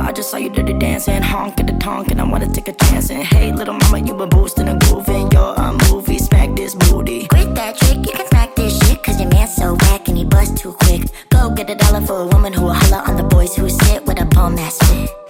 I just saw you dirty dancing, honk at the tonk, and I wanna take a chance. And hey, little mama, you been boosting and grooving. You're a movie, smack this booty. Quit that trick, you can smack this shit, cause your man's so whack and he bust too quick. Go get $1 for a woman who will holler on the boys who sit with a bum ass fit.